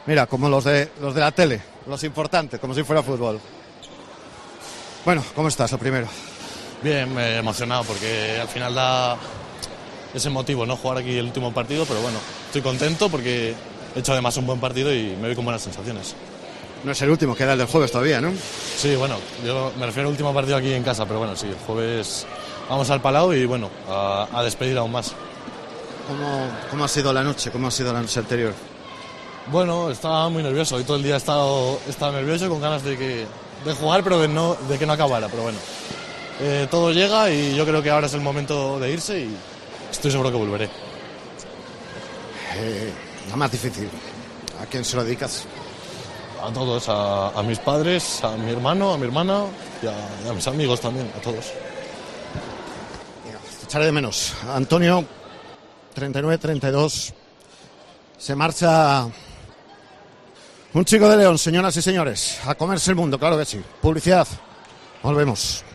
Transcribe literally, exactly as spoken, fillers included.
Mira, como los de los de la tele, los importantes, como si fuera fútbol. Bueno, ¿cómo estás, lo primero? Bien, eh, emocionado porque al final da ese motivo, ¿no? Jugar aquí el último partido, pero bueno, estoy contento porque he hecho además un buen partido y me voy con buenas sensaciones. No es el último, queda el del jueves todavía, ¿no? Sí, bueno, yo me refiero al último partido aquí en casa, pero bueno, sí, el jueves vamos al Palau y bueno, a, a despedir aún más. ¿Cómo, ¿Cómo ha sido la noche? ¿Cómo ha sido la noche anterior? Bueno, estaba muy nervioso, hoy todo el día he estado, he estado nervioso, con ganas de, que, de jugar, pero de, no, de que no acabara, pero bueno. Eh, todo llega y yo creo que ahora es el momento de irse y estoy seguro que volveré. Eh, la más difícil. ¿A quién se lo dedicas? A todos, a, a mis padres, a mi hermano, a mi hermana y a, y a mis amigos también, a todos. Te echaré de menos. Antonio, treinta y nueve treinta y dos. Se marcha un chico de León, señoras y señores, a comerse el mundo, claro que sí. Publicidad. Volvemos.